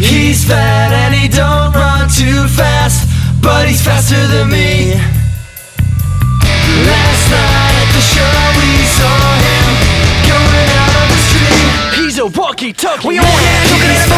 He's fat and he don't run too fast, but he's faster than me. Last night at the show we saw him going out of the street. He's a walkie-talkie. We all had